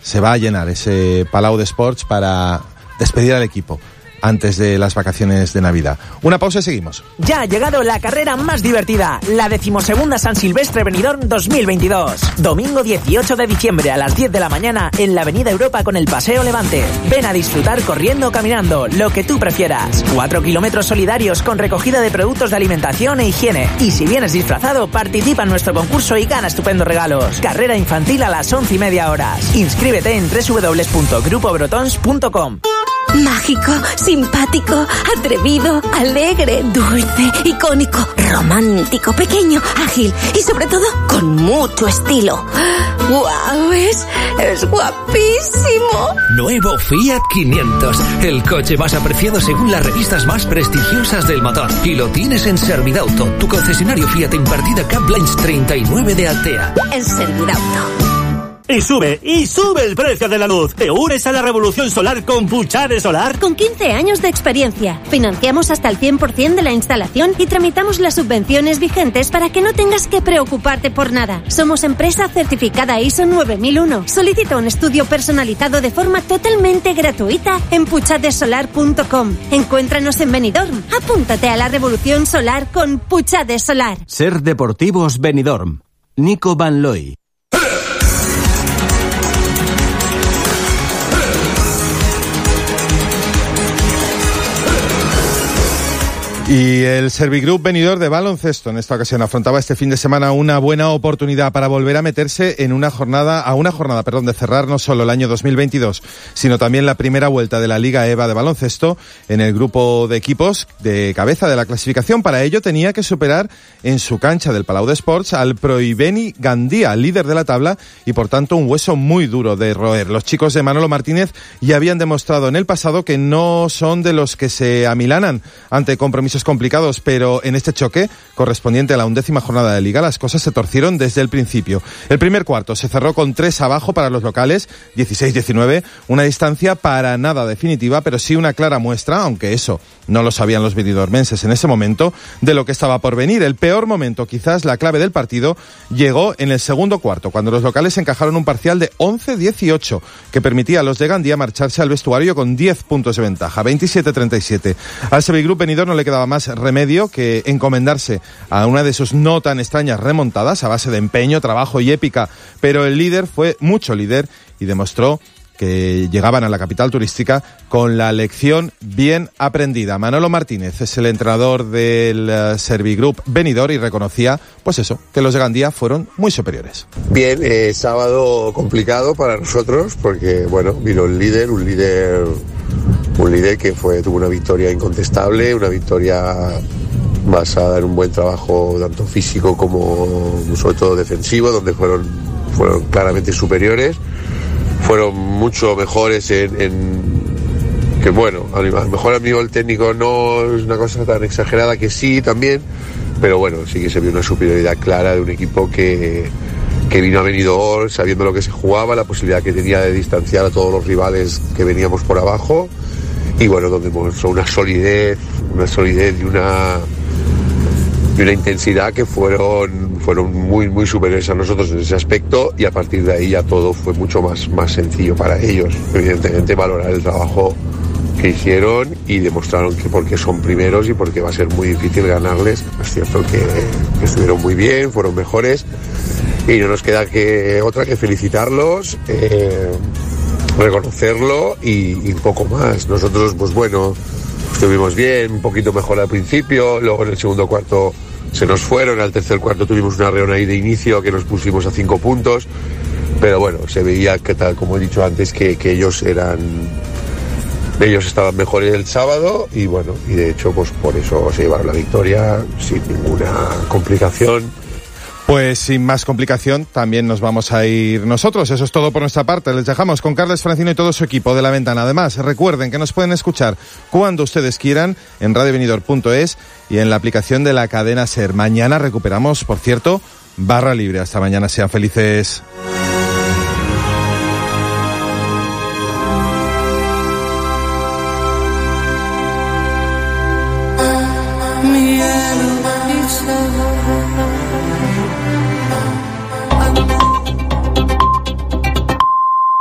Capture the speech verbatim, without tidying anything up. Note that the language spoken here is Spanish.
se va a llenar ese Palau d'Esports para despedir al equipo antes de las vacaciones de Navidad. Una pausa y seguimos. Ya ha llegado la carrera más divertida, la decimosegunda San Silvestre Benidorm dos mil veintidós. Domingo dieciocho de diciembre a las diez de la mañana en la Avenida Europa con el Paseo Levante. Ven a disfrutar corriendo o caminando, lo que tú prefieras. Cuatro kilómetros solidarios con recogida de productos de alimentación e higiene. Y si vienes disfrazado, participa en nuestro concurso y gana estupendos regalos. Carrera infantil a las once y media horas. Inscríbete en doble u doble u doble u punto grupo brotons punto com. Mágico, simpático, atrevido, alegre, dulce, icónico, romántico, pequeño, ágil y sobre todo con mucho estilo. ¡Guau! Es, es guapísimo. Nuevo Fiat quinientos, el coche más apreciado según las revistas más prestigiosas del motor. Y lo tienes en Servidauto, tu concesionario Fiat en partida Caplines treinta y nueve de Altea. En Servidauto. Y sube, y sube el precio de la luz. ¿Te unes a la revolución solar con Puchade Solar? Con quince años de experiencia, financiamos hasta el cien por ciento de la instalación y tramitamos las subvenciones vigentes para que no tengas que preocuparte por nada. Somos empresa certificada I S O nueve mil uno. Solicita un estudio personalizado de forma totalmente gratuita en puchade solar punto com. Encuéntranos en Benidorm. Apúntate a la revolución solar con Puchade Solar. Ser Deportivos Benidorm. Nico Van Looy. Y el Servigroup Benidorm de baloncesto en esta ocasión afrontaba este fin de semana una buena oportunidad para volver a meterse en una jornada, a una jornada, perdón, de cerrar no solo el año dos mil veintidós, sino también la primera vuelta de la Liga EVA de baloncesto en el grupo de equipos de cabeza de la clasificación. Para ello tenía que superar en su cancha del Palau d'Esports al Prohibeni Gandía, líder de la tabla y por tanto un hueso muy duro de roer. Los chicos de Manolo Martínez ya habían demostrado en el pasado que no son de los que se amilanan ante compromisos complicados, pero en este choque correspondiente a la undécima jornada de Liga las cosas se torcieron desde el principio. El primer cuarto se cerró con tres abajo para los locales, dieciséis diecinueve, una distancia para nada definitiva, pero sí una clara muestra, aunque eso no lo sabían los benidormenses en ese momento, de lo que estaba por venir. El peor momento, quizás la clave del partido, llegó en el segundo cuarto, cuando los locales encajaron un parcial de once dieciocho, que permitía a los de Gandía marcharse al vestuario con diez puntos de ventaja, veintisiete treinta y siete. Al Servigroup Benidorm no le quedaba más remedio que encomendarse a una de sus no tan extrañas remontadas a base de empeño, trabajo y épica, pero el líder fue mucho líder y demostró que llegaban a la capital turística con la lección bien aprendida. Manolo Martínez es el entrenador del uh, Servigroup Benidorm y reconocía, pues eso, que los de Gandía fueron muy superiores. Bien, eh, sábado complicado para nosotros porque, bueno, vino el líder, un líder, un líder que fue tuvo una victoria incontestable, una victoria basada en un buen trabajo tanto físico como sobre todo defensivo, donde fueron, fueron claramente superiores. Fueron mucho mejores en, en que bueno, a lo mejor a nivel técnico no es una cosa tan exagerada, que sí también, pero bueno, sí que se vio una superioridad clara de un equipo que, que vino a Benidorm sabiendo lo que se jugaba, la posibilidad que tenía de distanciar a todos los rivales que veníamos por abajo y bueno, donde mostró una solidez, una solidez y una y una intensidad que fueron fueron muy muy superiores a nosotros en ese aspecto y a partir de ahí ya todo fue mucho más, más sencillo para ellos. Evidentemente valorar el trabajo que hicieron y demostraron que porque son primeros y porque va a ser muy difícil ganarles. Es cierto que, que estuvieron muy bien, fueron mejores y no nos queda que otra que felicitarlos, eh, reconocerlo y, y poco más. Nosotros pues bueno, estuvimos bien, un poquito mejor al principio, luego en el segundo cuarto se nos fueron, al tercer cuarto tuvimos una reunión ahí de inicio que nos pusimos a cinco puntos, pero bueno, se veía que tal como he dicho antes que, que ellos eran ellos estaban mejores el sábado y bueno, y de hecho pues por eso se llevaron la victoria sin ninguna complicación. Pues sin más complicación también nos vamos a ir nosotros. Eso es todo por nuestra parte. Les dejamos con Carles Francino y todo su equipo de La Ventana. Además, recuerden que nos pueden escuchar cuando ustedes quieran en radio benidorm punto es y en la aplicación de la cadena SER. Mañana recuperamos, por cierto, barra libre. Hasta mañana, sean felices. Mi